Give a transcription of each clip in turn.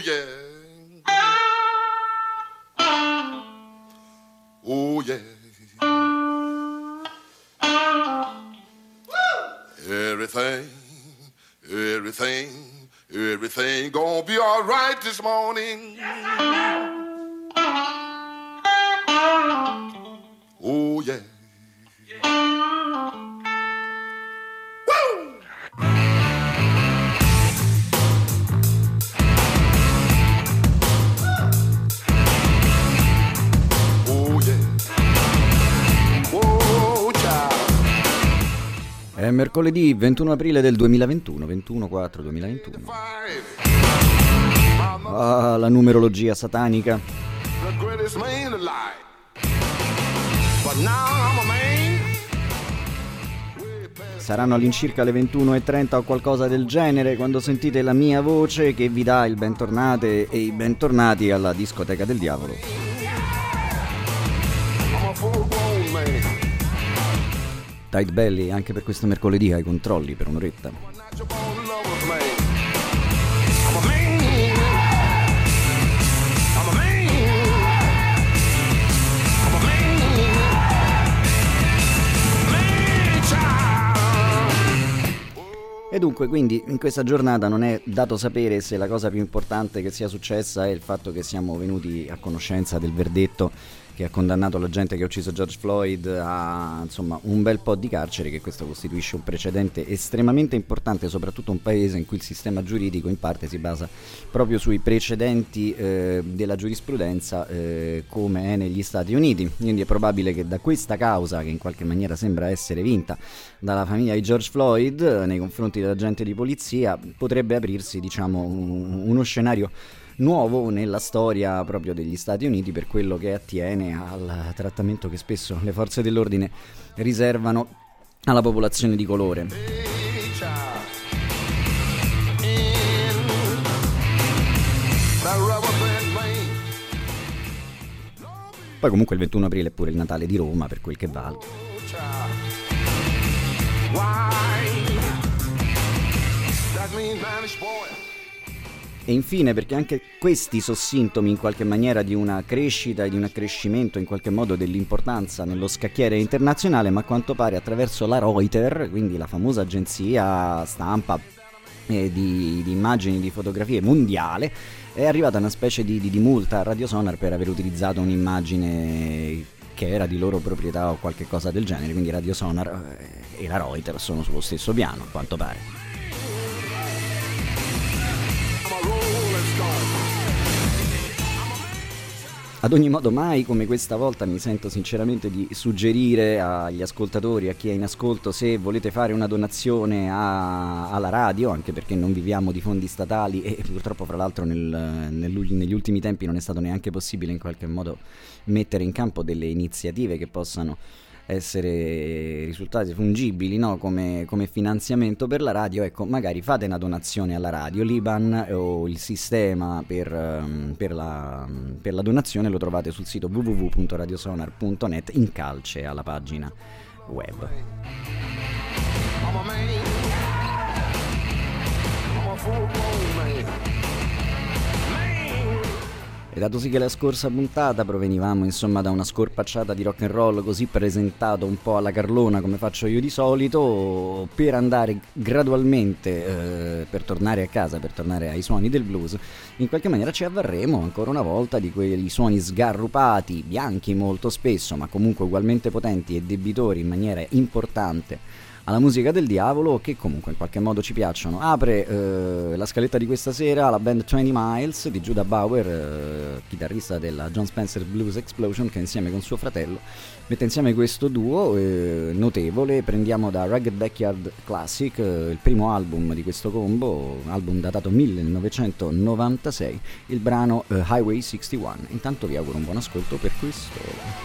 yeah. Oh, yeah. Everything gonna be all right this morning. Oh, yeah. Woo! Oh, yeah. Oh, ciao. È mercoledì 21 aprile del 2021, 21/4/2021. Ah, la numerologia satanica. Saranno all'incirca le 21:30 o qualcosa del genere quando sentite la mia voce che vi dà il bentornate e i bentornati alla discoteca del diavolo. Tight belly anche per questo mercoledì ai controlli per un'oretta. E dunque, quindi, in questa giornata non è dato sapere se la cosa più importante che sia successa è il fatto che siamo venuti a conoscenza del verdetto che ha condannato la gente che ha ucciso George Floyd a, insomma, un bel po' di carcere, che questo costituisce un precedente estremamente importante, soprattutto un paese in cui il sistema giuridico in parte si basa proprio sui precedenti della giurisprudenza come è negli Stati Uniti. Quindi è probabile che da questa causa, che in qualche maniera sembra essere vinta dalla famiglia di George Floyd nei confronti dell'agente di polizia, potrebbe aprirsi, diciamo, uno scenario nuovo nella storia proprio degli Stati Uniti per quello che attiene al trattamento che spesso le forze dell'ordine riservano alla popolazione di colore. Poi comunque il 21 aprile è pure il Natale di Roma, per quel che vale. E infine, perché anche questi sono sintomi in qualche maniera di una crescita e di un accrescimento in qualche modo dell'importanza nello scacchiere internazionale, ma a quanto pare attraverso la Reuters, quindi la famosa agenzia stampa di immagini, di fotografie mondiale, è arrivata una specie di multa a Radio Sonar per aver utilizzato un'immagine che era di loro proprietà o qualche cosa del genere. Quindi Radio Sonar e la Reuters sono sullo stesso piano, a quanto pare. Ad ogni modo, mai come questa volta mi sento sinceramente di suggerire agli ascoltatori, a chi è in ascolto, se volete fare una donazione alla radio, anche perché non viviamo di fondi statali e purtroppo fra l'altro negli ultimi tempi non è stato neanche possibile in qualche modo mettere in campo delle iniziative che possano essere risultati fungibili, no? come finanziamento per la radio. Ecco, magari fate una donazione alla radio. L'IBAN o il sistema per la donazione lo trovate sul sito www.radiosonar.net in calce alla pagina web. E dato sì che la scorsa puntata provenivamo insomma da una scorpacciata di rock and roll così presentato un po' alla Carlona come faccio io di solito, per andare gradualmente per tornare a casa, per tornare ai suoni del blues, in qualche maniera ci avvarremo ancora una volta di quei suoni sgarrupati, bianchi molto spesso, ma comunque ugualmente potenti e debitori in maniera importante alla musica del diavolo, che comunque in qualche modo ci piacciono. Apre la scaletta di questa sera la band 20 Miles di Judah Bauer, chitarrista della John Spencer Blues Explosion, che insieme con suo fratello mette insieme questo duo notevole. Prendiamo da Rugged Backyard Classic, il primo album di questo combo, album datato 1996, il brano Highway 61. Intanto vi auguro un buon ascolto per questo.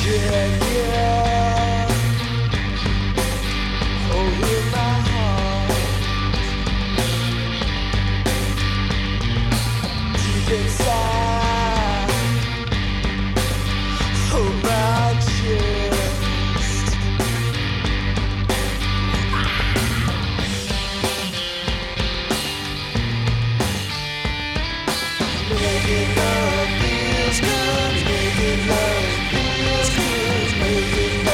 Making love feels good, making love feels good, making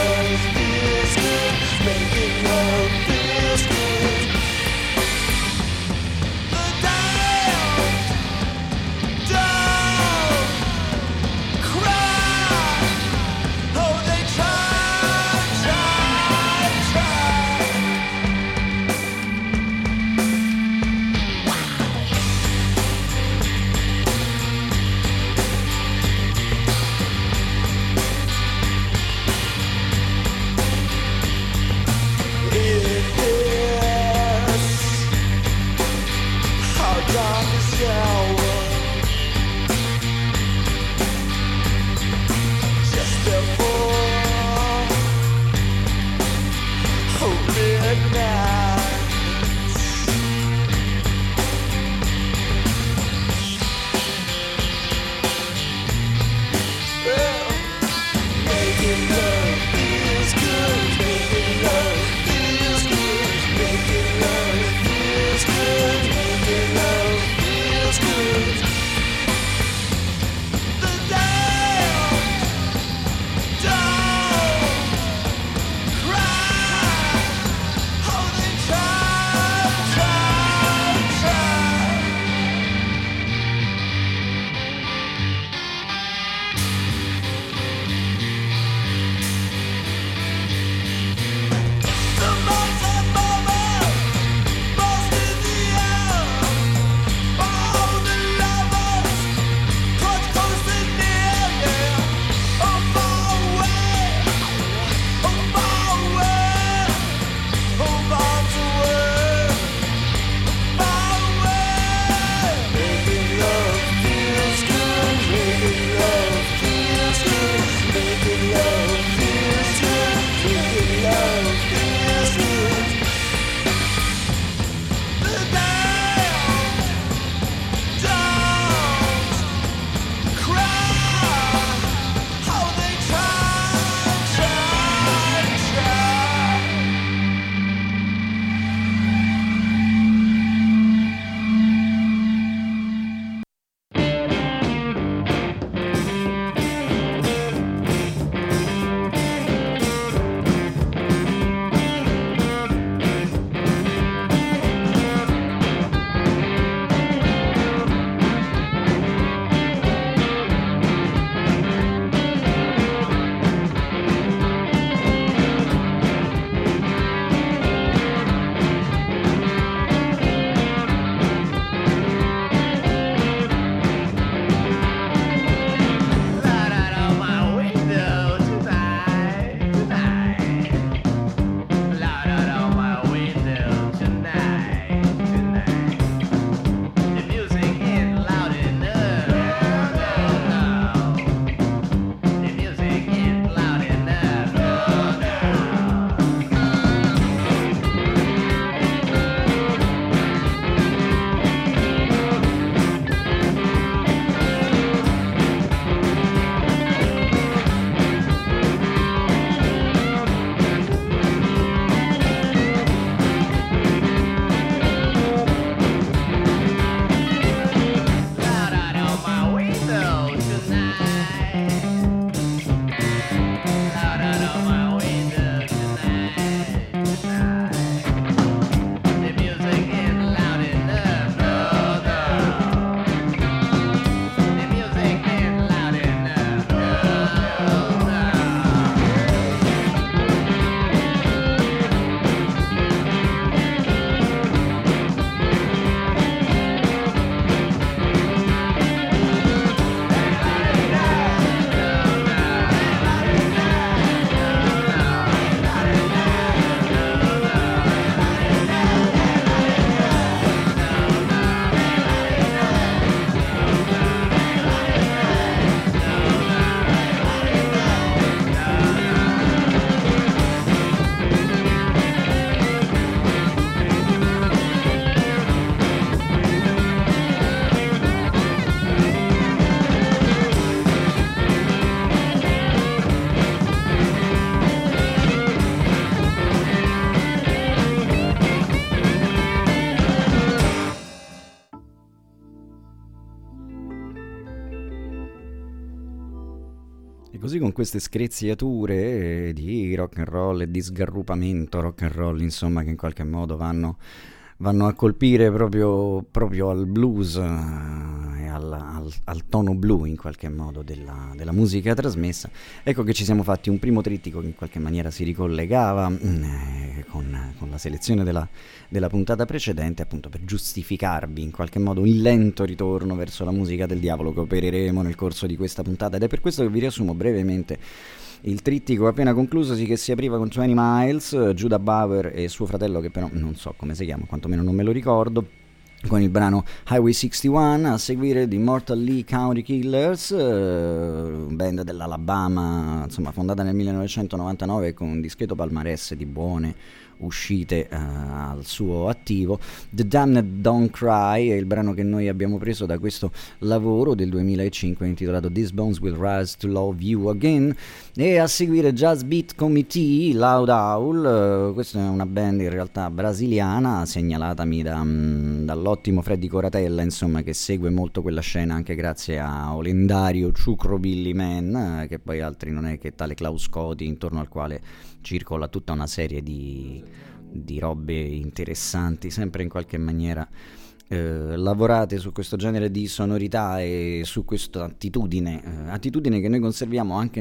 con queste screziature di rock and roll e di sgarrupamento rock and roll, insomma, che in qualche modo vanno a colpire proprio al blues e al tono blu in qualche modo della musica trasmessa. Ecco che ci siamo fatti un primo trittico che in qualche maniera si ricollegava con la selezione della puntata precedente, appunto per giustificarvi in qualche modo il lento ritorno verso la musica del diavolo che opereremo nel corso di questa puntata, ed è per questo che vi riassumo brevemente il trittico appena conclusosi, che si apriva con 20 Miles, Judah Bauer e suo fratello, che però non so come si chiama, quantomeno non me lo ricordo, con il brano Highway 61, a seguire di Immortal Lee County Killers, band dell'Alabama, insomma fondata nel 1999 con un discreto palmarès di buone uscite al suo attivo. The Damned Don't Cry è il brano che noi abbiamo preso da questo lavoro del 2005 intitolato These Bones Will Rise to Love You Again, e a seguire Jazz Beat Committee, Loud Owl. Questa è una band in realtà brasiliana, segnalatami dall'ottimo Freddy Coratella, insomma, che segue molto quella scena anche grazie a Olendario Ciucro Billy Man, che poi altri non è che tale Klaus Coti, intorno al quale circola tutta una serie di robe interessanti, sempre in qualche maniera lavorate su questo genere di sonorità e su questa attitudine che noi conserviamo anche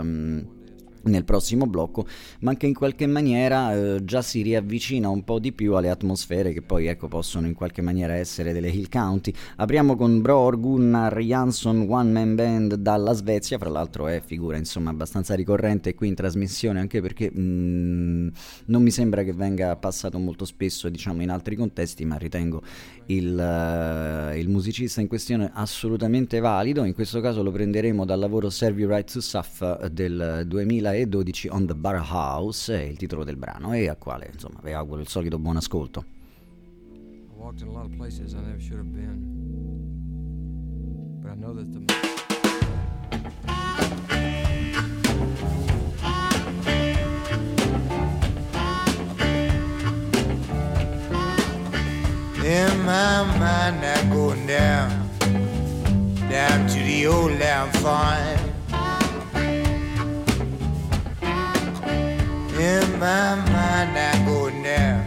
nel prossimo blocco, ma che in qualche maniera già si riavvicina un po' di più alle atmosfere che poi possono in qualche maniera essere delle Hill County. Apriamo con Bror Gunnar Jansson One Man Band dalla Svezia, fra l'altro è figura insomma abbastanza ricorrente qui in trasmissione, anche perché non mi sembra che venga passato molto spesso, diciamo, in altri contesti, ma ritengo il musicista in questione assolutamente valido. In questo caso lo prenderemo dal lavoro Serve You Right to Suffer del 2012, On the Bar House è il titolo del brano, e a quale insomma vi auguro il solito buon ascolto. I walked in a lot of places I never should have been, but I know that in my mind I'm going down to the old lamb farm. In my mind I'm going down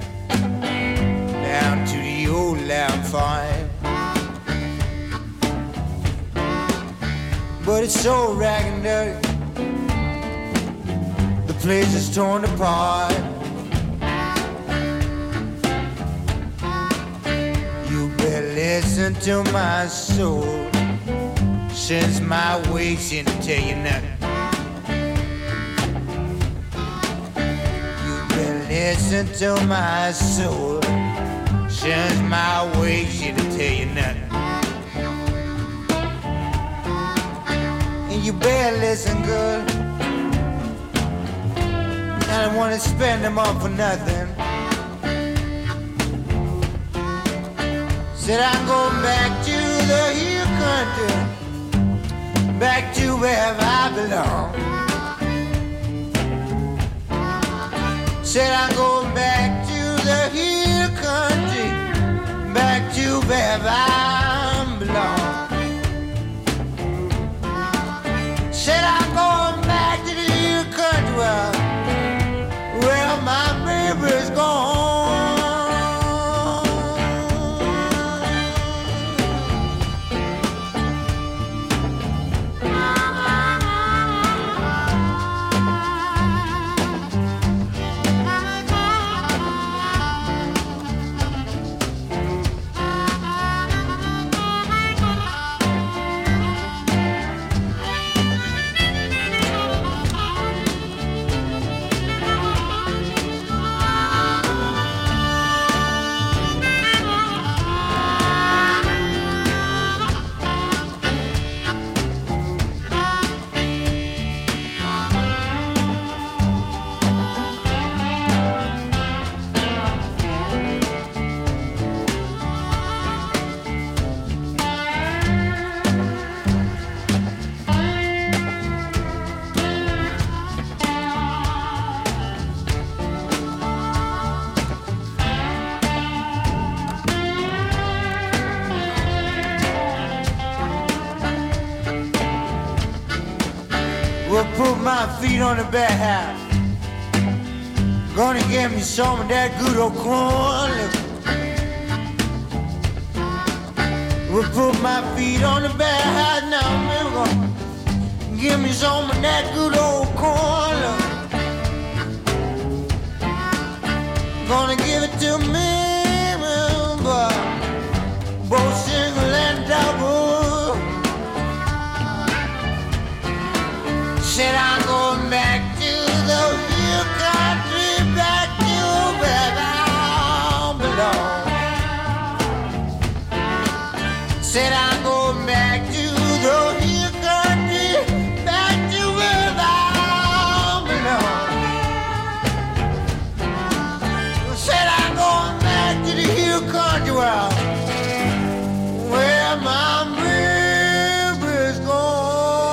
to the old lamb farm. But it's so rag and dirty, the place is torn apart. You better listen to my soul, since my ways seem to tell you nothing. Listen to my soul, since my ways seem to tell you nothing. And you better listen good, I don't wanna spend them all for nothing. Said I'm going back to the hill country, back to where I belong. Said I'm going back to the hill country, back to where I belong. Said I'm going back to the hill country where my baby's gone. on the bathhouse. Gonna get me some of that good old corn liquor. We'll put my feet on the bathhouse now, man. Gonna give me some of that good old corn liquor. Gonna give it to me, boy, both single and double. Said I'm going back to the hill country, back to where I belong. Said I'm going back to the hill country, back to where I belong. Said I'm going back to the hill country, where my river's gone.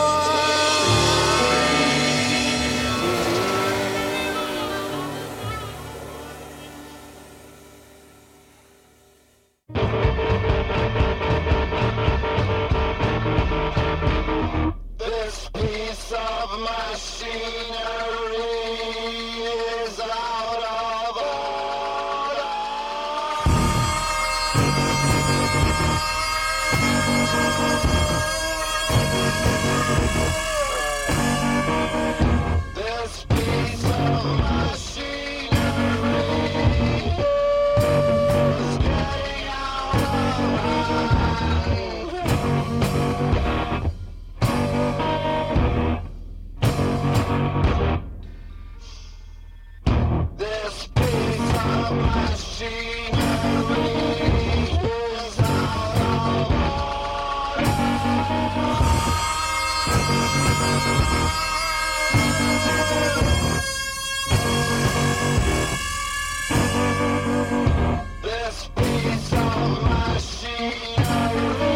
This piece of machinery is out of order. This piece of machinery is getting out of This piece of machinery is out of order. This piece of machinery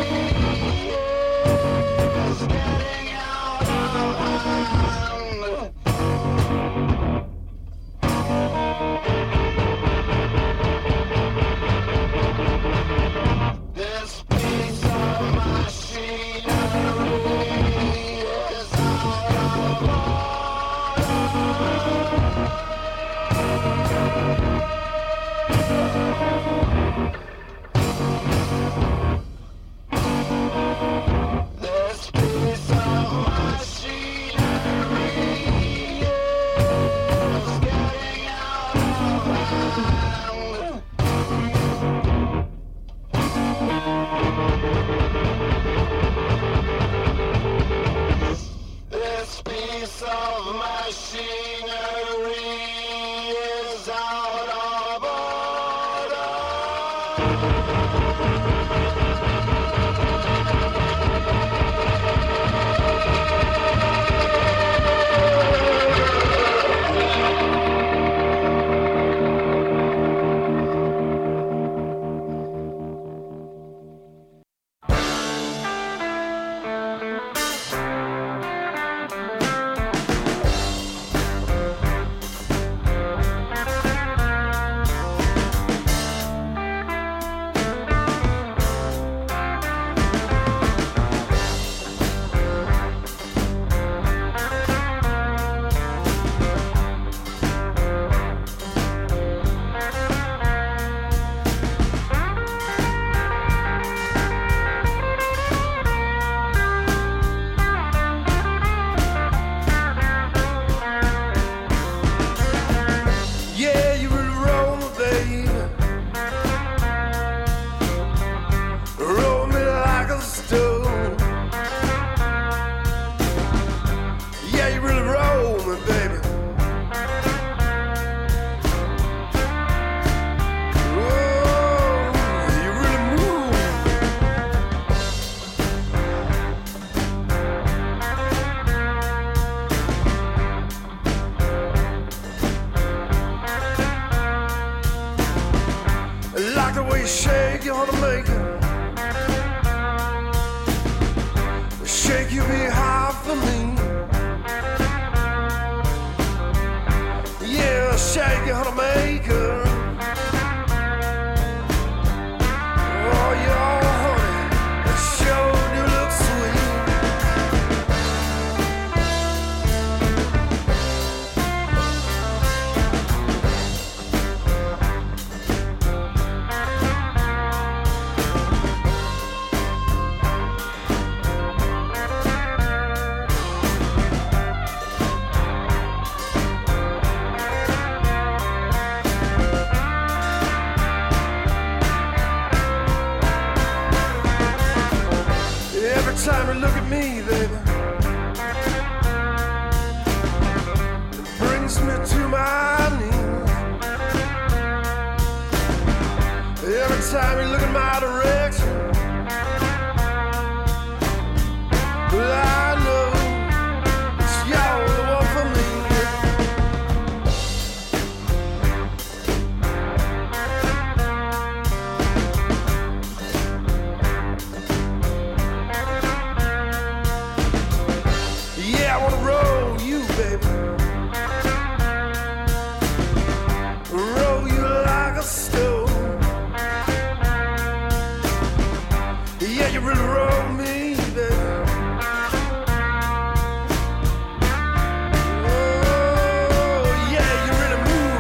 is getting out of hand. This piece of machinery is out of order. This piece of machinery is getting out of hand. This piece of machinery is out of order. Yeah, you really roll me, baby. Roll me like a stone. Yeah, you really roll me, baby. Oh, you really move. Like the way you shake, you ought to make it. Shake you behind for me. Yeah, shake you ought to make it. Oh, yeah, honey, it sure do look sweet. you look at me, baby, it brings me to my knees. Every time you look in my direction, well, I know it's you're the one for me. Yeah, I wanna roll you, baby, roll you like a stone. Yeah, you really roll me, baby. Oh, yeah, you really move.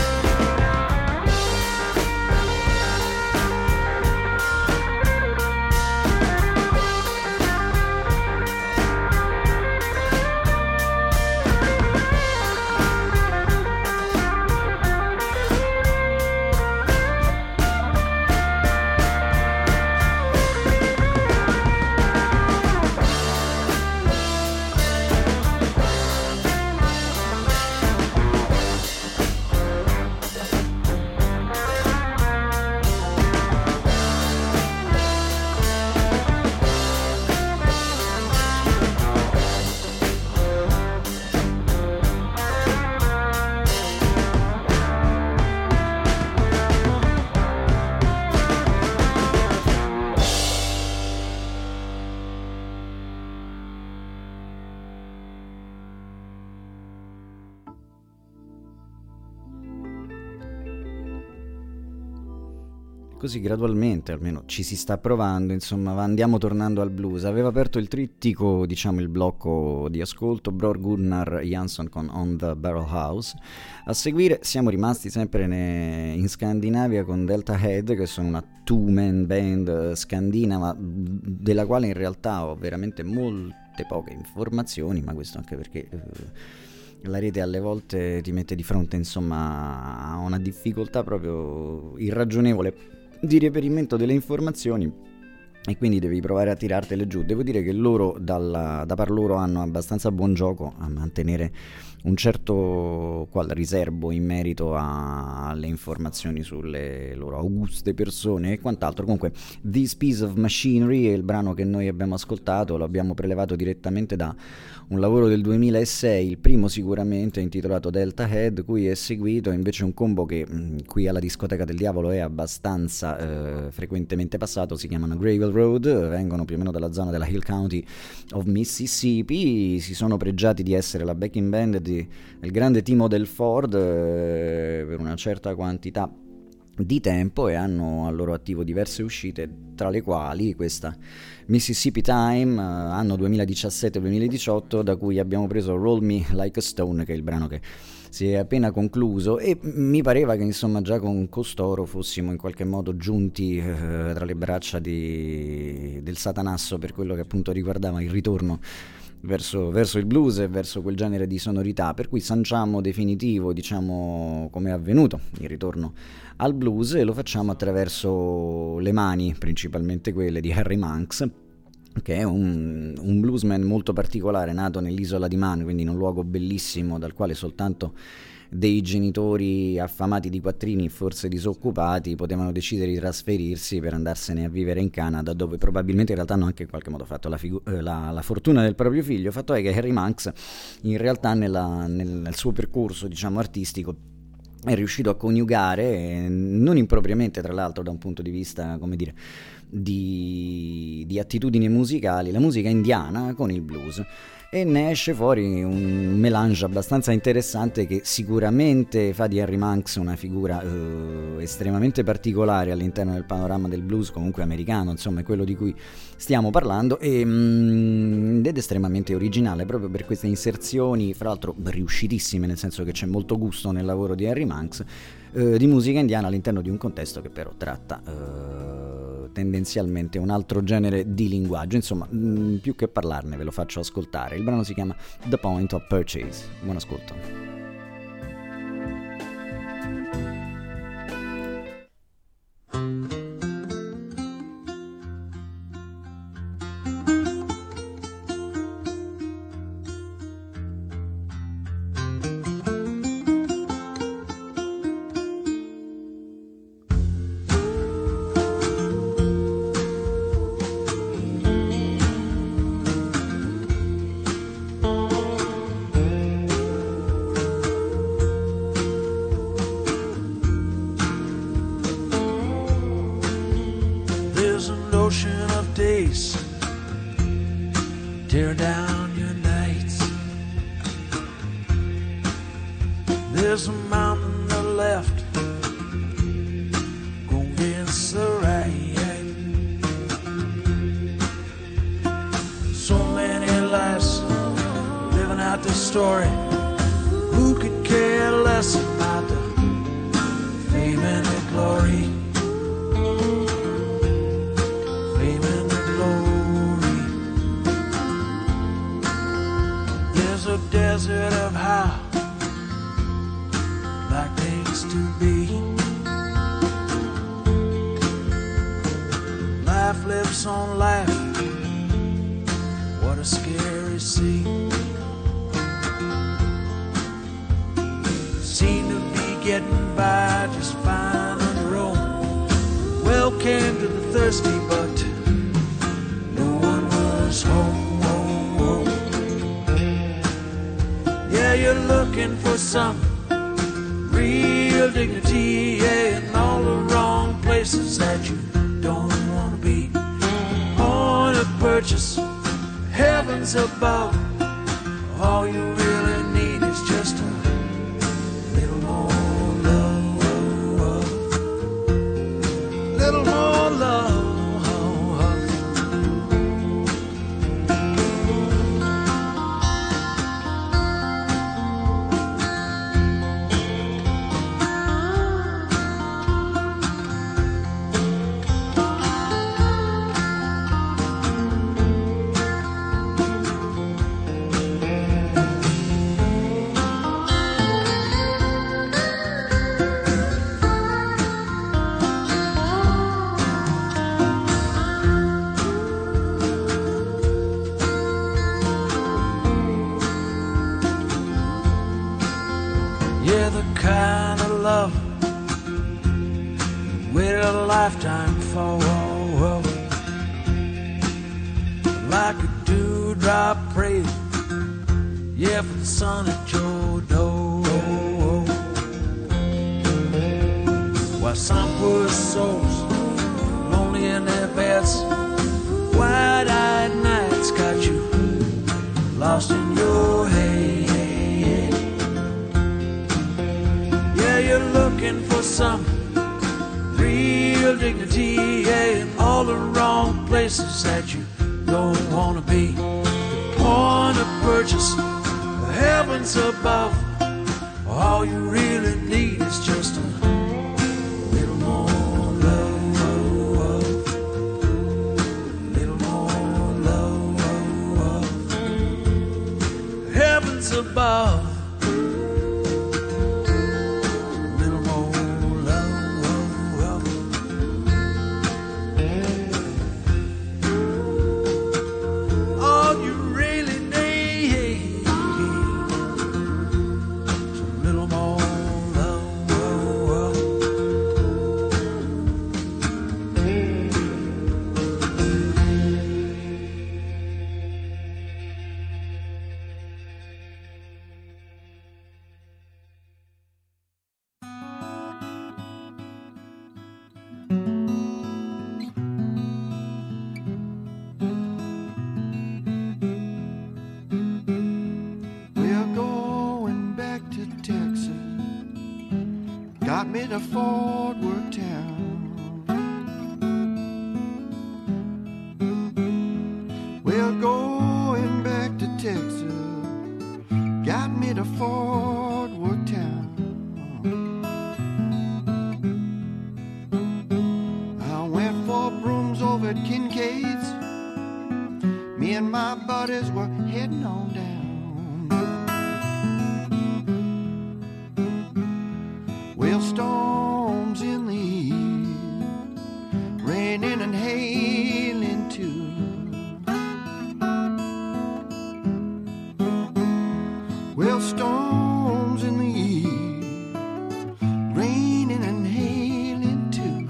Così gradualmente, almeno ci si sta provando, insomma, andiamo tornando al blues. Aveva aperto il trittico, diciamo il blocco di ascolto, Bror Gunnar Jansson con On the Barrel House. A seguire siamo rimasti sempre in Scandinavia con Delta Head, che sono una two-man band scandinava, della quale in realtà ho veramente molte poche informazioni, ma questo anche perché la rete alle volte ti mette di fronte, insomma, a una difficoltà proprio irragionevole di reperimento delle informazioni, e quindi devi provare a tirartele giù. Devo dire che loro da par loro hanno abbastanza buon gioco a mantenere un certo riserbo in merito alle informazioni sulle loro auguste persone e quant'altro. Comunque, This Piece of Machinery è il brano che noi abbiamo ascoltato, lo abbiamo prelevato direttamente da un lavoro del 2006, il primo sicuramente, intitolato Delta Head, cui è seguito invece un combo che qui alla Discoteca del Diavolo è abbastanza frequentemente passato. Si chiamano Gravel Road, vengono più o meno dalla zona della Hill County of Mississippi, si sono pregiati di essere la backing band del grande Timo Del Ford per una certa quantità di tempo, e hanno al loro attivo diverse uscite, tra le quali questa Mississippi Time, anno 2017-2018, da cui abbiamo preso Roll Me Like a Stone, che è il brano che si è appena concluso, e mi pareva che insomma già con costoro fossimo in qualche modo giunti tra le braccia del Satanasso per quello che appunto riguardava il ritorno verso il blues e verso quel genere di sonorità, per cui sanciamo definitivo, diciamo, come è avvenuto il ritorno al blues, e lo facciamo attraverso le mani, principalmente quelle di Harry Manx, che è un bluesman molto particolare, nato nell'isola di Man, quindi in un luogo bellissimo dal quale soltanto dei genitori affamati di quattrini, forse disoccupati, potevano decidere di trasferirsi per andarsene a vivere in Canada, dove probabilmente in realtà hanno anche in qualche modo fatto la fortuna del proprio figlio. Fatto è che Harry Manx in realtà nel suo percorso, diciamo, artistico è riuscito a coniugare, non impropriamente tra l'altro da un punto di vista, come dire, di attitudini musicali, la musica indiana con il blues, e ne esce fuori un melange abbastanza interessante che sicuramente fa di Harry Manx una figura estremamente particolare all'interno del panorama del blues, comunque americano, insomma è quello di cui stiamo parlando, ed è estremamente originale proprio per queste inserzioni, fra l'altro riuscitissime, nel senso che c'è molto gusto nel lavoro di Harry Manx, di musica indiana all'interno di un contesto che però tratta tendenzialmente un altro genere di linguaggio. Insomma, più che parlarne ve lo faccio ascoltare. Il brano si chiama The Point of Purchase. Buon ascolto. tear down your nights. There's a mountain to the left, go against the right. So many lives living out the story. Who could care less about the fame and the glory? Fame and the glory. There's a desert of how like things to be. Life lives on life. What a scary scene. Seem to be getting by just fine on their own. Well came to the thirsty, but no one was home. Yeah, you're looking for some real dignity, yeah, in all the wrong places that you don't want to be. On a purchase, heavens above, all you really need is just a little more love, little more love. Yeah, the kind of love you waited a lifetime for. Like a dewdrop prayed, yeah, for the son at your door. While some poor souls lonely in their beds, wide-eyed nights got you lost in your head. Yeah, you're looking for some real dignity, yeah, in all the wrong places that you don't want to be. The point of purchase, the heavens above, all you really need is just a little more love, little more love, heavens above. Got me to Fort Worth town. We're going back to Texas. Got me to Fort Worth town. I went for brooms over at Kincaid's. Me and my buddies were heading on down. Well, storms in the east, raining and hailing too. Well, storms in the east, raining and hailing too.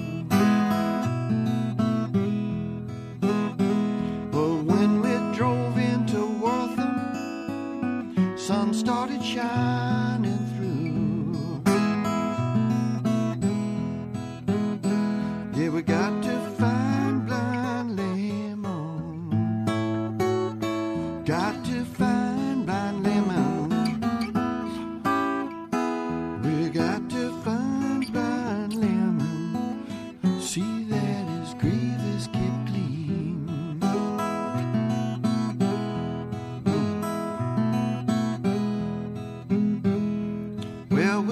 But when we drove into Wortham, sun started shining through. Yeah, we got to find Blind Lemon.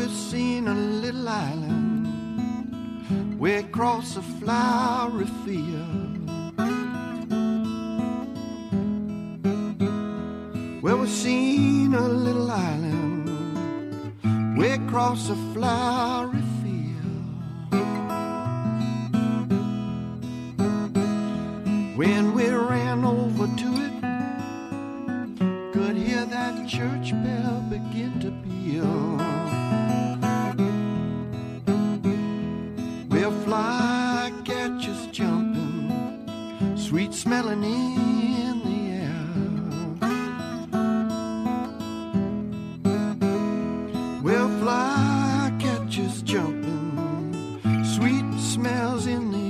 we've seen a little island way across a flowery field. Well, we've seen a little island way across a flowery field. When we ran over to it, could hear that church bell begin to peal. We'll fly catchers jumping, sweet smelling in the air. We'll fly catchers jumping, sweet smells in the air.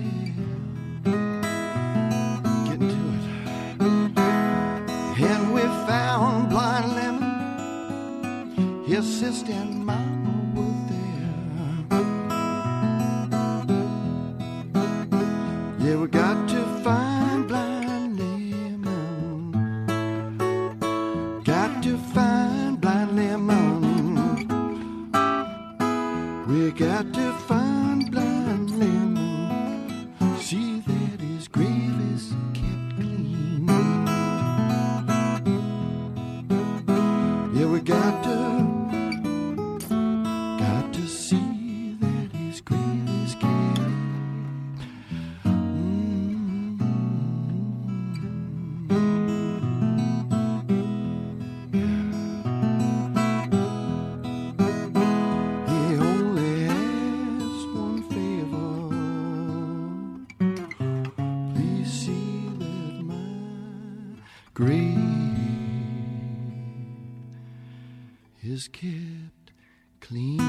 Getting to it. And we found Blind Lemon, his sister and mama were there. Yeah, we got to find Blind Lemon. Got to find Blind Lemon. We got to find Blind Lemon. See that his grave is kept clean. Yeah, we got to see that his grave is kept. He only asks one favor. Please see that my grave is kept clean.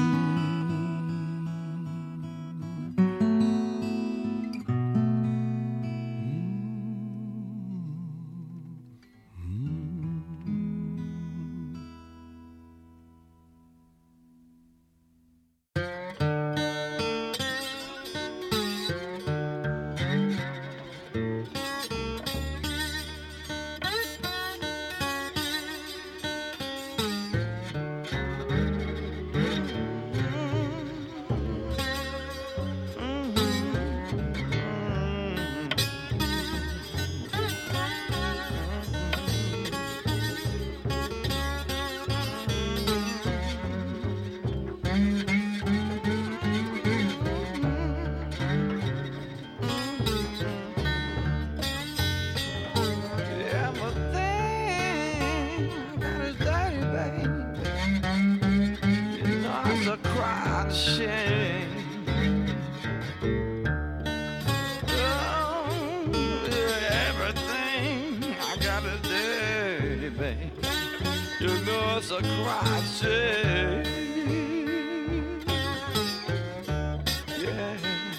A cry shame. Yeah.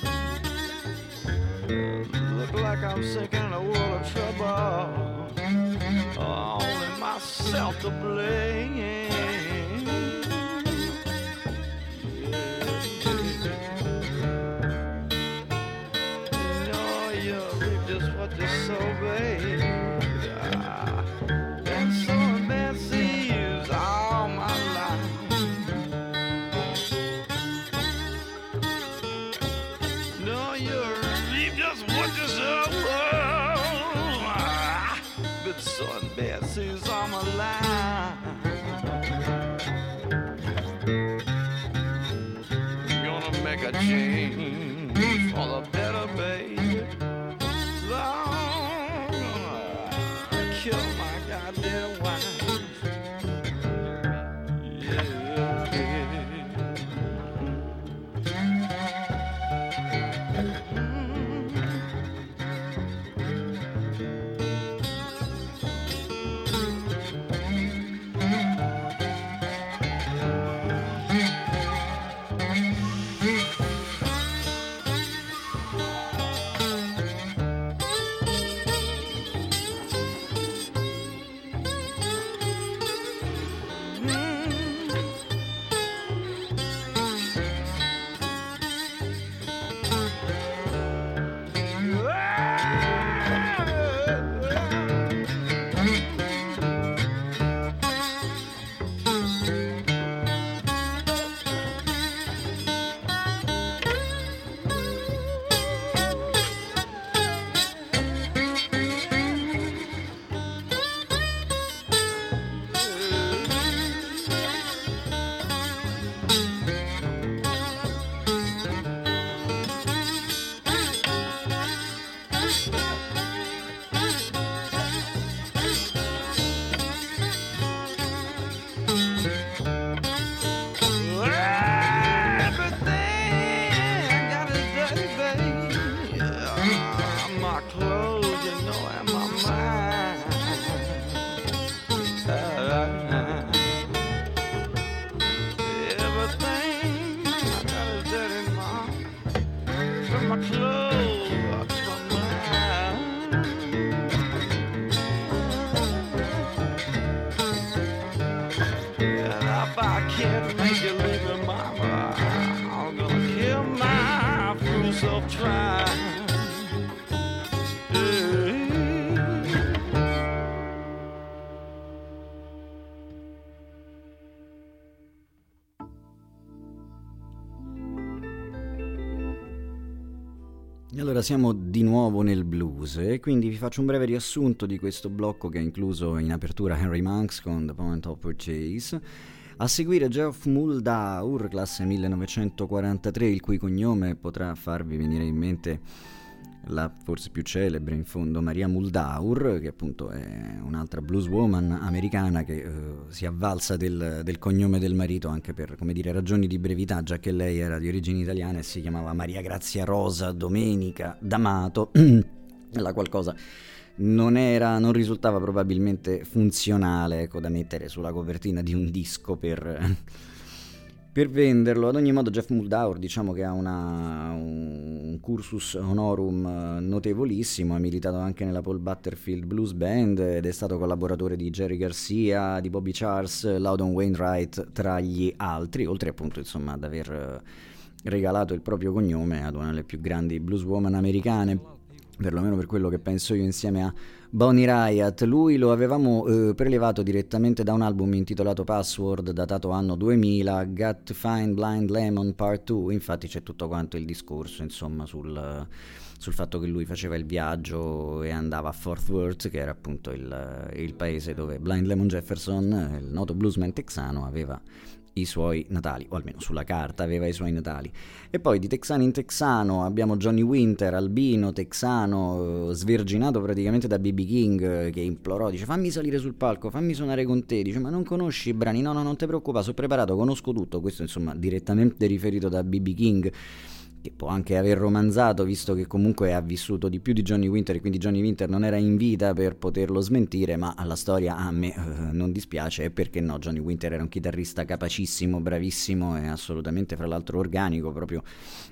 Look like I'm sinking in a world of trouble. Only myself to blame. You know you reap just what you sow, babe. Been sowing bad seeds all my life. No, you reap just what you sow. Been sowing bad seeds all my life. Gonna make a change for the better, baby. Long kill my goddamn wife. if I can't make you leave me, mama, I'm gonna kill my fool self trying. E allora siamo di nuovo nel blues e quindi vi faccio un breve riassunto di questo blocco che ha incluso in apertura Henry Monks con The Point of Purchase, a seguire Geoff Muldaur, classe 1943, il cui cognome potrà farvi venire in mente la forse più celebre in fondo Maria Muldaur, che appunto è un'altra blueswoman americana che si avvalsa del cognome del marito anche per, come dire, ragioni di brevità, già che lei era di origini italiane e si chiamava Maria Grazia Rosa Domenica D'Amato, la qualcosa non risultava probabilmente funzionale, ecco, da mettere sulla copertina di un disco per venderlo. Ad ogni modo Geoff Muldaur, diciamo che ha un cursus honorum notevolissimo, ha militato anche nella Paul Butterfield Blues Band ed è stato collaboratore di Jerry Garcia, di Bobby Charles, Loudon Wainwright tra gli altri, oltre appunto insomma ad aver regalato il proprio cognome ad una delle più grandi blueswoman americane, perlomeno per quello che penso io, insieme a Bonnie Raitt. Lui lo avevamo prelevato direttamente da un album intitolato Password, datato anno 2000, Got to Find Blind Lemon Part 2, infatti c'è tutto quanto il discorso insomma sul fatto che lui faceva il viaggio e andava a Fort Worth, che era appunto il paese dove Blind Lemon Jefferson, il noto bluesman texano, aveva i suoi natali, o almeno sulla carta aveva i suoi natali. E poi di texano in texano abbiamo Johnny Winter, albino texano, sverginato praticamente da B.B. King, che implorò, dice fammi salire sul palco, fammi suonare con te, dice ma non conosci i brani? No, non ti preoccupare, sono preparato, conosco tutto. Questo insomma direttamente riferito da B.B. King, che può anche aver romanzato, visto che comunque ha vissuto di più di Johnny Winter, e quindi Johnny Winter non era in vita per poterlo smentire, ma alla storia a me non dispiace, e perché no, Johnny Winter era un chitarrista capacissimo, bravissimo e assolutamente fra l'altro organico proprio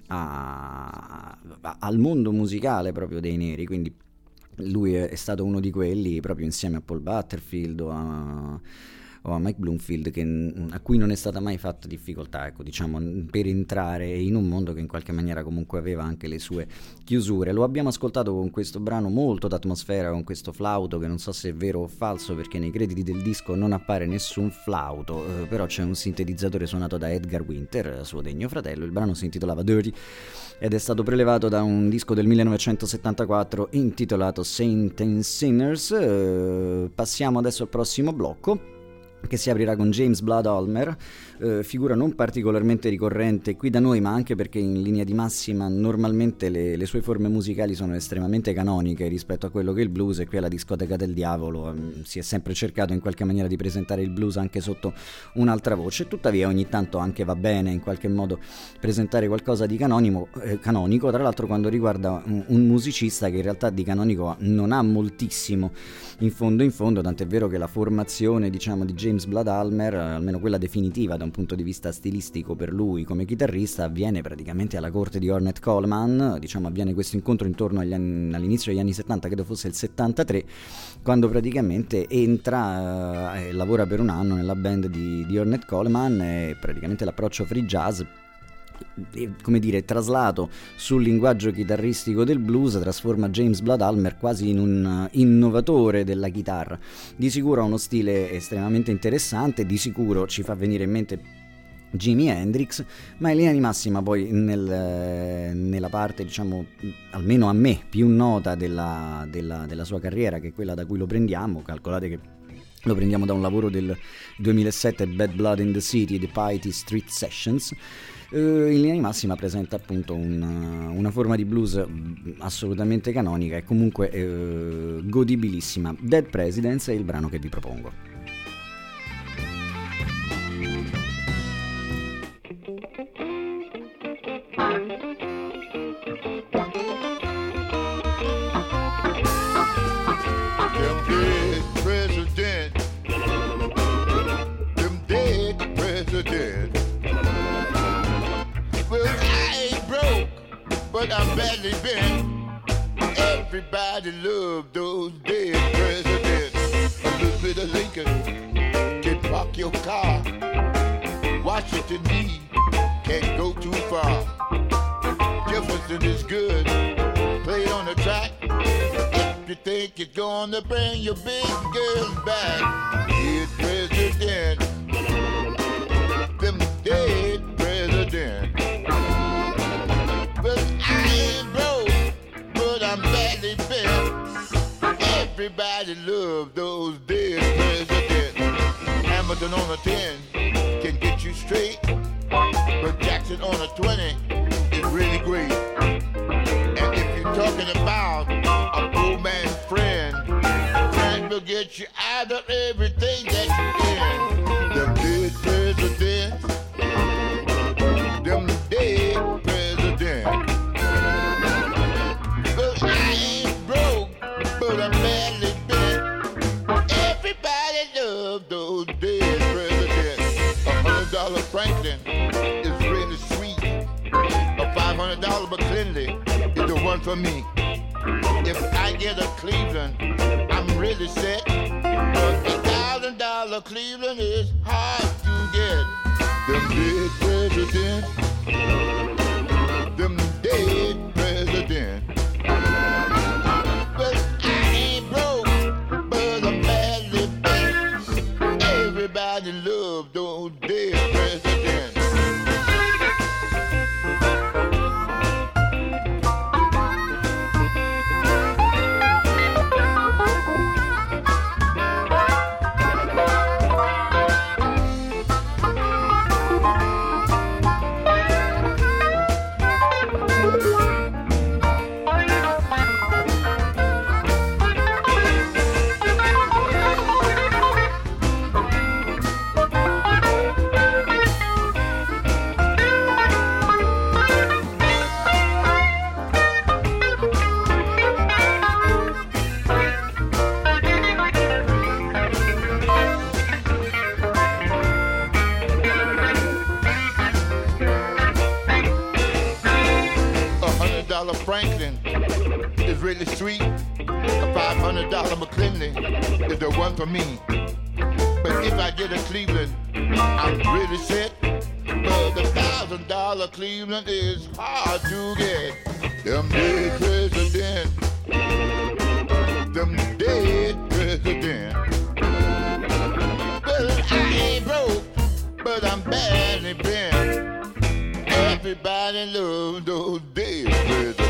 al mondo musicale proprio dei neri, quindi lui è stato uno di quelli, proprio insieme a Paul Butterfield o a Mike Bloomfield, a cui non è stata mai fatta difficoltà, ecco, diciamo, per entrare in un mondo che in qualche maniera comunque aveva anche le sue chiusure. Lo abbiamo ascoltato con questo brano molto d'atmosfera, con questo flauto che non so se è vero o falso, perché nei crediti del disco non appare nessun flauto, però c'è un sintetizzatore suonato da Edgar Winter, suo degno fratello. Il brano si intitolava Dirty ed è stato prelevato da un disco del 1974 intitolato Saints and Sinners. Passiamo adesso al prossimo blocco, che si aprirà con James Blood Ulmer, figura non particolarmente ricorrente qui da noi, ma anche perché in linea di massima normalmente le sue forme musicali sono estremamente canoniche rispetto a quello che è il blues, e qui alla Discoteca del Diavolo si è sempre cercato in qualche maniera di presentare il blues anche sotto un'altra voce. Tuttavia ogni tanto anche va bene in qualche modo presentare qualcosa di canonico, tra l'altro quando riguarda un musicista che in realtà di canonico non ha moltissimo in fondo, tant'è vero che la formazione, diciamo, di James Blood Ulmer, almeno quella definitiva da un punto di vista stilistico per lui come chitarrista, avviene praticamente alla corte di Ornette Coleman, diciamo avviene questo incontro intorno all'inizio degli anni 70, credo fosse il 73, quando praticamente entra e lavora per un anno nella band di Ornette Coleman, e praticamente l'approccio free jazz, come dire, traslato sul linguaggio chitarristico del blues, trasforma James Blood Ulmer quasi in un innovatore della chitarra. Di sicuro ha uno stile estremamente interessante, di sicuro ci fa venire in mente Jimi Hendrix, ma in linea di massima poi nella parte, diciamo, almeno a me più nota della sua carriera, che è quella da cui lo prendiamo. Calcolate che lo prendiamo da un lavoro del 2007, Bad Blood in the City, The Piety Street Sessions. In linea di massima presenta appunto una forma di blues assolutamente canonica e comunque godibilissima. Dead Presidents è il brano che vi propongo. But I'm badly bent. Everybody loved those dead presidents. A little bit of Lincoln can rock your car. Washington D can't go too far. Jefferson is good, play it on the track. If you think it's gonna bring your big girls back, dead president, them dead president. But I ain't broke, but I'm badly bent. Everybody loves those dead presidents. Hamilton on a 10 can get you straight, but Jackson on a 20 is really great. And if you're talking about a poor man's friend, friend will get you out of everything that you're in. Them dead presidents, them dead presidents. But I ain't broke, but I'm badly bent. Everybody loves those dead presidents. $100 Franklin is really sweet. A $500 McKinley is the one for me. If I get a Cleveland, I'm really set. But $1,000 Cleveland is hard to get. Them dead presidents, them dead presidents. But I ain't broke, but I'm badly bent. Everybody loves those dead presidents. Franklin is really sweet. A $500 McKinley is the one for me. But if I get a Cleveland, I'm really set. But the $1,000 Cleveland is hard to get. Them dead presidents, them dead presidents. Well, I ain't broke, but I'm badly bent. Everybody loves those dead presidents.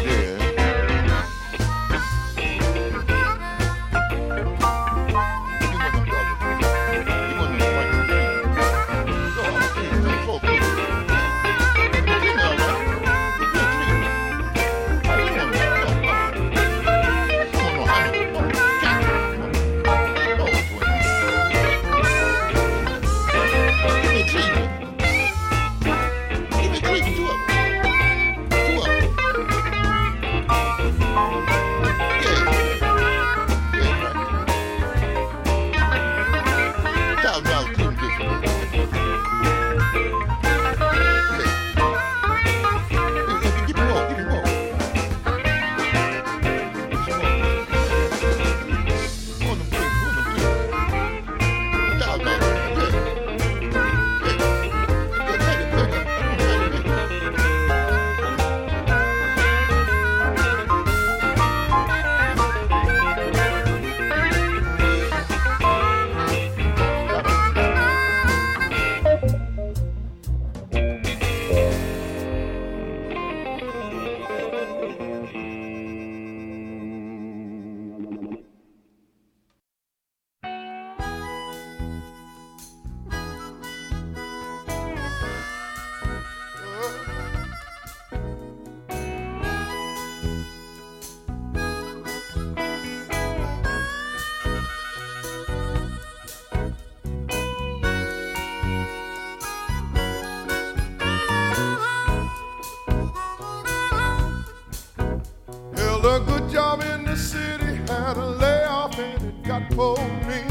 A good job in the city, had a layoff and it got for me.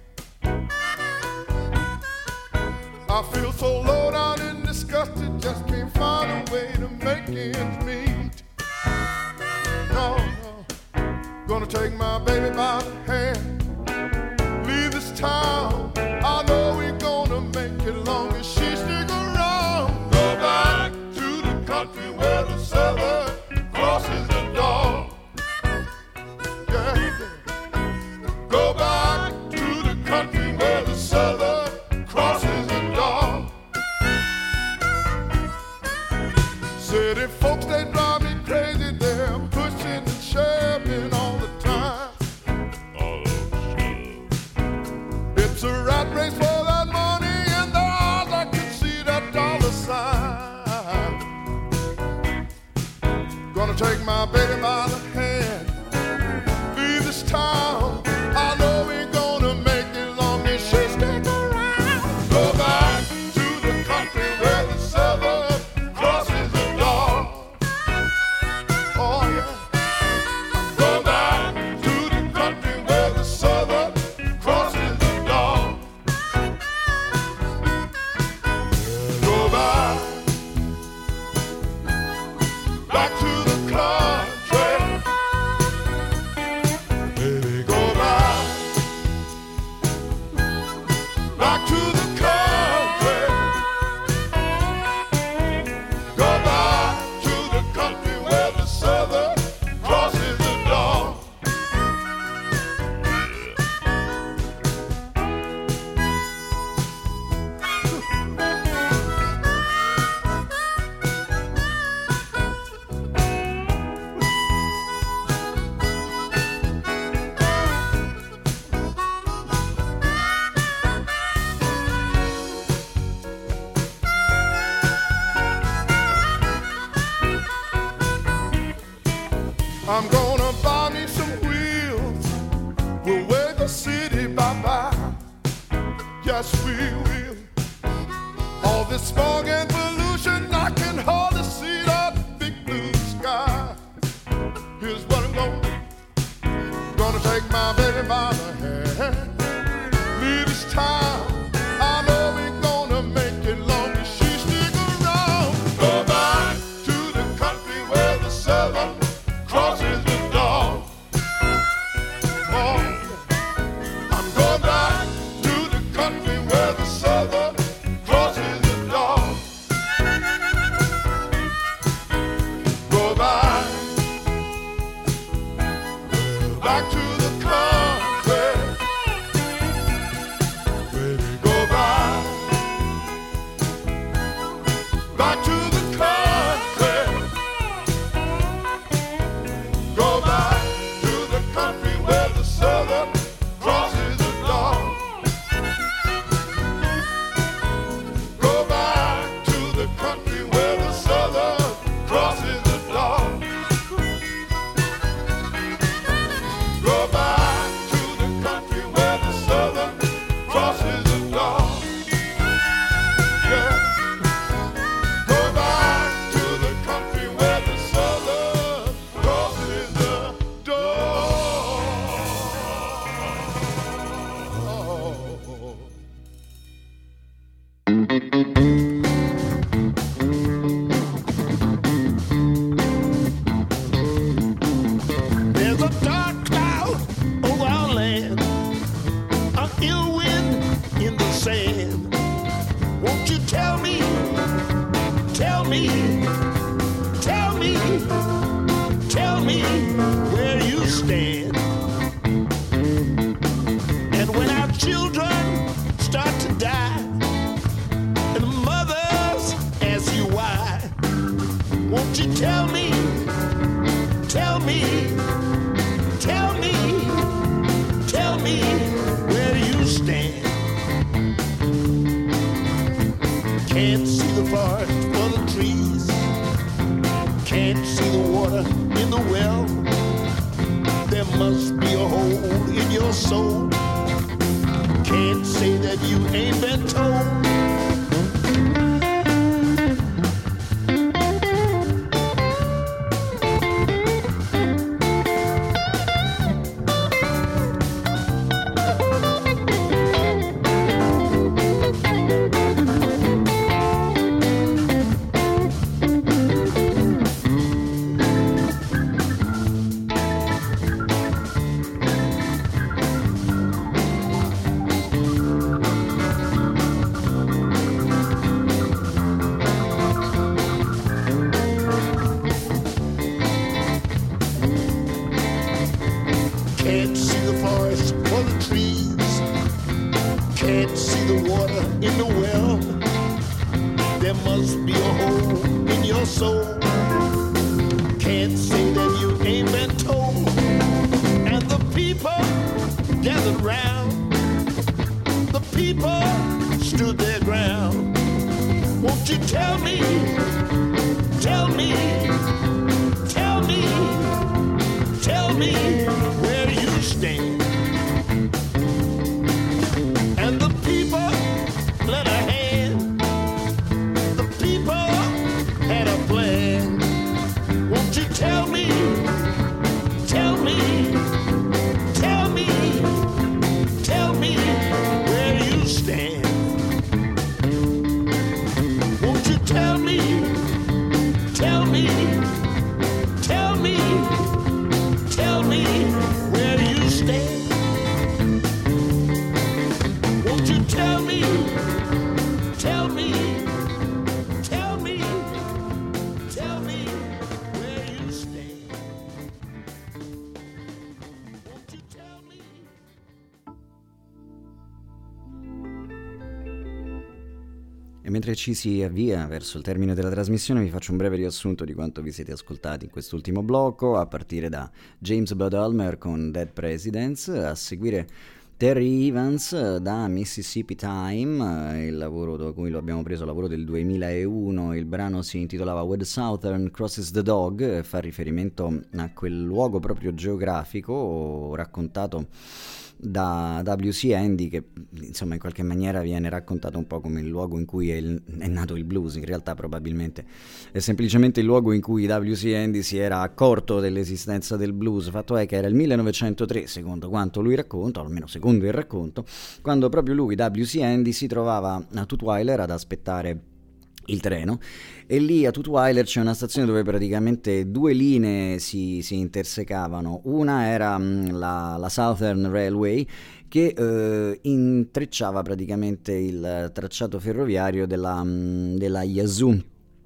I feel so low down and disgusted, just can't find a way to make ends meet. No, gonna take my baby by the hand, leave this town. I know we're gonna make it long as she stick around. my baby by the hand. Leave this town, I know we're gonna make it long as she stick around. Go back to the country where the southern crosses the dawn. Oh yeah. Go back to the country where the southern crosses the dawn. Go back to the country. Baby, go back to the country. Go back to the country where the southern crosses the dawn. I'm gonna buy me some wheels. We'll wave the city bye-bye. Yes, we will. All this fog and pollution, I can hardly see that big blue sky. Here's what I'm gonna take my baby by the hand. Leave this town, I know we're gonna make it long as she stick around. Go back to the country where the southern crosses the dawn. Oh, I'm going back to the country where the southern crosses the dawn. Go back to the country. Baby, go back to the country. Go back to the country where the southern crosses the dawn. Go back to the country where the southern crosses the dawn. Go back to the country where the southern crosses the dawn. Yeah. Go back to the country where the southern crosses the dawn. There's a dark cloud over our land, an ill wind in the sand. Won't you tell me, tell me, tell me, tell me where you stand? And when our children start to die, and the mothers ask you why, won't you tell me, tell me, tell me, tell me where you stand? Can't see the forest for the trees, can't see the water in the well. There must be a hole in your soul. Can't say that you ain't been told. Can't see the forest for the trees, can't see the water in the well. There must be a hole in your soul. Can't say that you ain't been told. And the people gathered round, the people stood their ground. Won't you tell me, tell me, tell me mentre ci si avvia verso il termine della trasmissione vi faccio un breve riassunto di quanto vi siete ascoltati in quest'ultimo blocco, a partire da James Blood-Ulmer con Dead Presidents, a seguire Terry Evans da Mississippi Time, il lavoro da cui lo abbiamo preso, il lavoro del 2001, il brano si intitolava Where the Southern Crosses the Dog, fa riferimento a quel luogo proprio geografico raccontato da W.C. Handy, che insomma in qualche maniera viene raccontato un po' come il luogo in cui è nato il blues. In realtà probabilmente è semplicemente il luogo in cui W.C. Handy si era accorto dell'esistenza del blues. Fatto è che era il 1903, secondo quanto lui racconta, o almeno secondo il racconto, quando proprio lui, W.C. Handy, si trovava a Tutwiler ad aspettare il treno, e lì a Tutwiler c'è una stazione dove praticamente due linee si intersecavano. Una era la Southern Railway, che intrecciava praticamente il tracciato ferroviario della Yazoo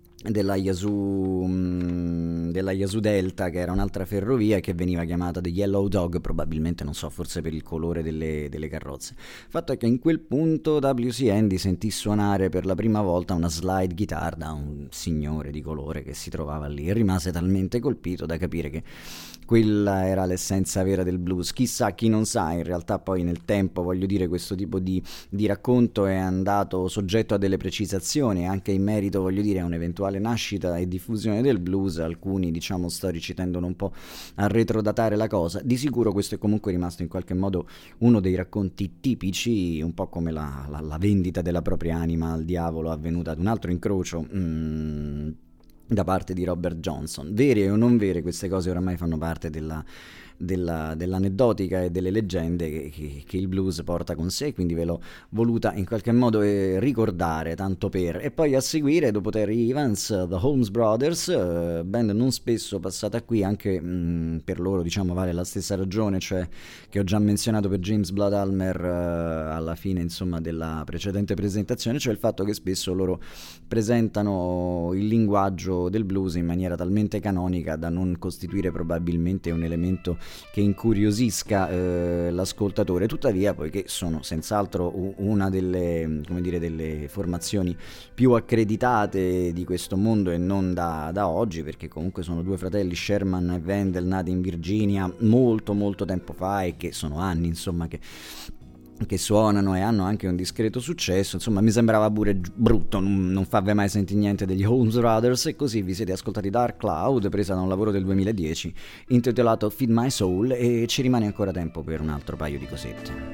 Delta, che era un'altra ferrovia che veniva chiamata The Yellow Dog, probabilmente, non so, forse per il colore delle carrozze. Fatto è che in quel punto W.C. Handy sentì suonare per la prima volta una slide guitar da un signore di colore che si trovava lì, e rimase talmente colpito da capire che quella era l'essenza vera del blues. Chissà, chi non sa, in realtà poi nel tempo, voglio dire, questo tipo di racconto è andato soggetto a delle precisazioni anche in merito, voglio dire, a un'eventuale nascita e diffusione del blues. Alcuni, diciamo, storici tendono un po' a retrodatare la cosa. Di sicuro questo è comunque rimasto in qualche modo uno dei racconti tipici, un po' come la vendita della propria anima al diavolo avvenuta ad un altro incrocio da parte di Robert Johnson. Vere o non vere, queste cose oramai fanno parte dell'aneddotica e delle leggende che il blues porta con sé, quindi ve l'ho voluta in qualche modo ricordare, tanto per. E poi a seguire, dopo Terry Evans, The Holmes Brothers, band non spesso passata qui, anche per loro, diciamo, vale la stessa ragione, cioè che ho già menzionato per James Blood-Ulmer alla fine, insomma, della precedente presentazione, cioè il fatto che spesso loro presentano il linguaggio del blues in maniera talmente canonica da non costituire probabilmente un elemento che incuriosisca l'ascoltatore. Tuttavia, poiché sono senz'altro una delle, come dire, delle formazioni più accreditate di questo mondo, e non da oggi, perché comunque sono due fratelli, Sherman e Wendell, nati in Virginia molto molto tempo fa, e che sono anni, insomma, che suonano e hanno anche un discreto successo. Insomma, mi sembrava pure brutto non farvi mai sentire niente degli Holmes Brothers, e così vi siete ascoltati Dark Cloud, presa da un lavoro del 2010 intitolato Feed My Soul, e ci rimane ancora tempo per un altro paio di cosette.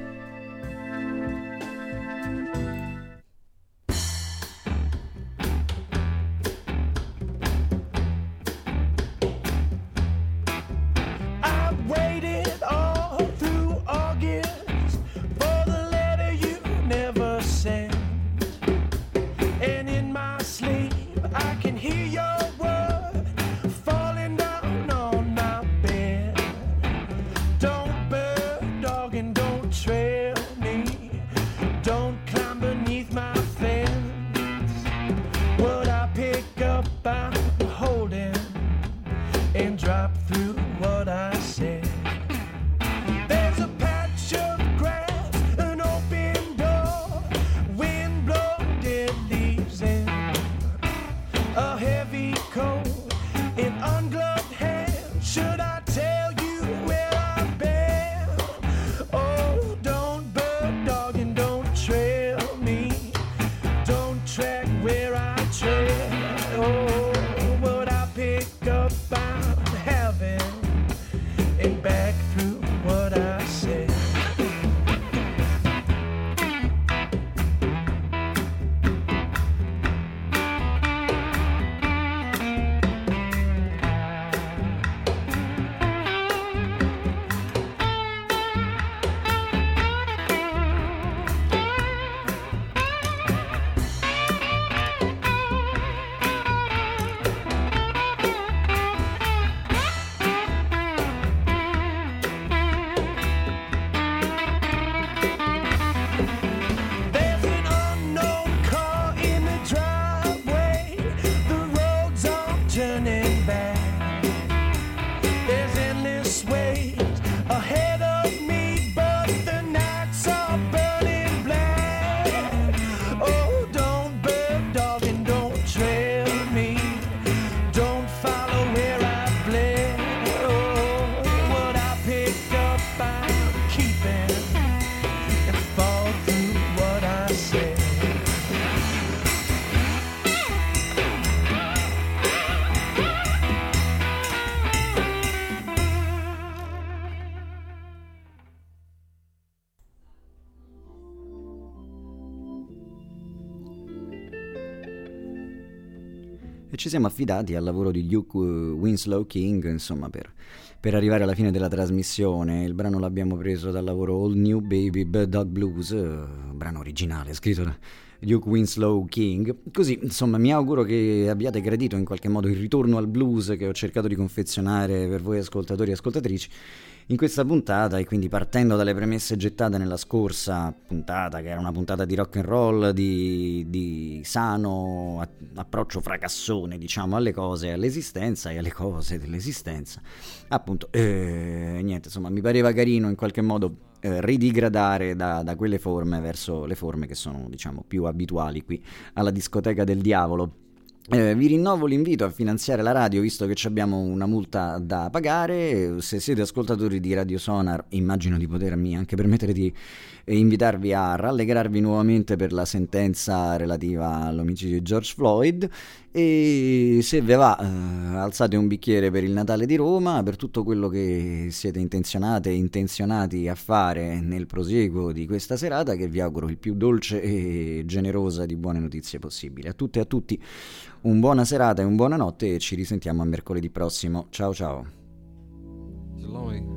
e ci siamo affidati al lavoro di Duke Winslow King, insomma, per arrivare alla fine della trasmissione. Il brano l'abbiamo preso dal lavoro All New Baby Bird Dog Blues, brano originale scritto da Duke Winslow King. Così, insomma, mi auguro che abbiate gradito in qualche modo il ritorno al blues che ho cercato di confezionare per voi ascoltatori e ascoltatrici in questa puntata, e quindi partendo dalle premesse gettate nella scorsa puntata, che era una puntata di rock and roll, di sano approccio fracassone, diciamo, alle cose, all'esistenza e alle cose dell'esistenza, appunto, niente, insomma, mi pareva carino in qualche modo ridigradare da quelle forme verso le forme che sono, diciamo, più abituali qui alla discoteca del diavolo. Vi rinnovo l'invito a finanziare la radio, visto che abbiamo una multa da pagare. Se siete ascoltatori di Radio Sonar, immagino di potermi anche permettere di invitarvi a rallegrarvi nuovamente per la sentenza relativa all'omicidio di George Floyd, e se vi va alzate un bicchiere per il Natale di Roma, per tutto quello che siete intenzionati a fare nel prosieguo di questa serata, che vi auguro il più dolce e generosa di buone notizie possibile. A tutte e a tutti un buona serata e un buonanotte, e ci risentiamo a mercoledì prossimo. Ciao ciao. It's a lonely